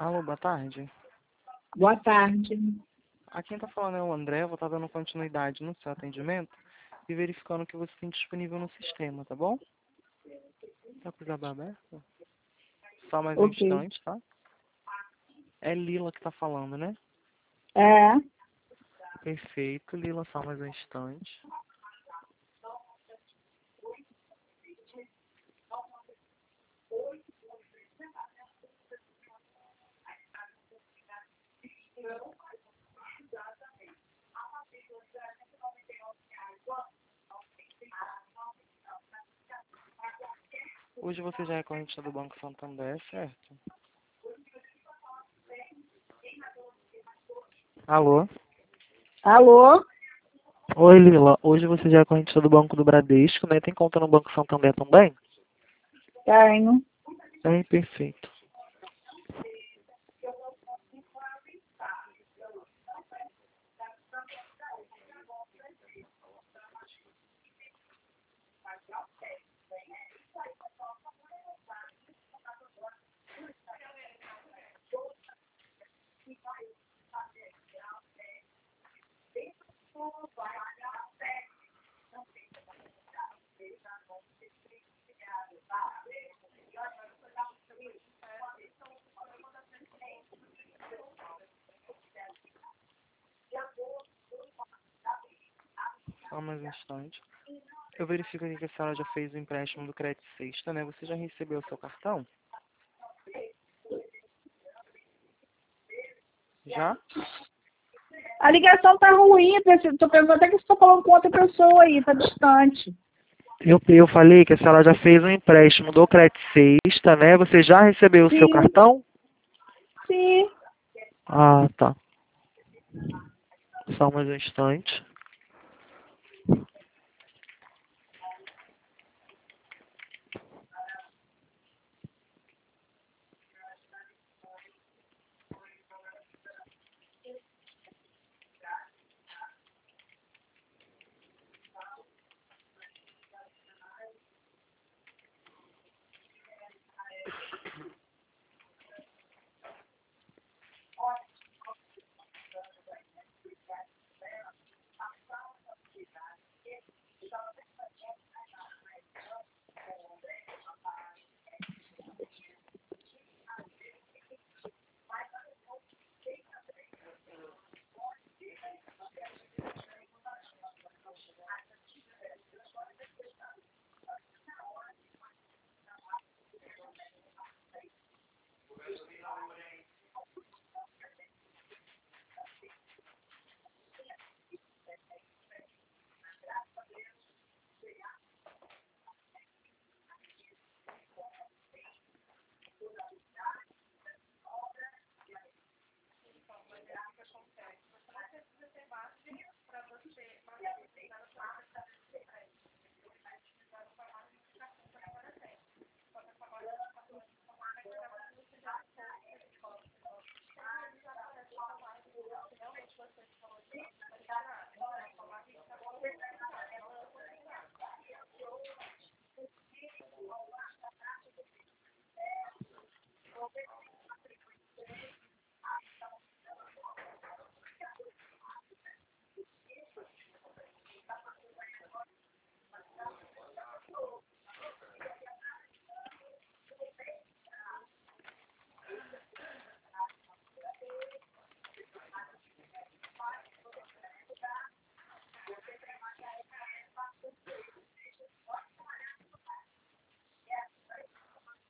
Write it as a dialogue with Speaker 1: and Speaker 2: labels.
Speaker 1: Alô, boa tarde.
Speaker 2: Boa tarde.
Speaker 1: Aqui quem tá falando é o André, vou estar dando continuidade no seu atendimento e verificando o que você tem disponível no sistema, tá bom? Tá com o Jabá aberto? Só mais um
Speaker 2: Ok.
Speaker 1: instante, tá? É Lila que tá falando, né?
Speaker 2: É.
Speaker 1: Perfeito, Lila, só mais um instante. Hoje você já é corrente do Banco Santander, certo? Alô?
Speaker 2: Alô?
Speaker 1: Oi, Lila. Hoje você já é corrente do Banco do Bradesco, né? Tem conta no Banco Santander também?
Speaker 2: Tenho.
Speaker 1: É, perfeito. Só mais um instante. Eu verifico aqui que a senhora já fez o empréstimo do Crédito Sexta, né? Você já recebeu o seu cartão? Já?
Speaker 2: A ligação tá ruim, tô pensando até que você tá falando com outra pessoa aí, tá distante.
Speaker 1: Eu falei que a senhora já fez um empréstimo do Crédito Sexta, né? Você já recebeu o seu
Speaker 2: Sim,
Speaker 1: cartão?
Speaker 2: sim.
Speaker 1: Ah, tá. Só mais um instante.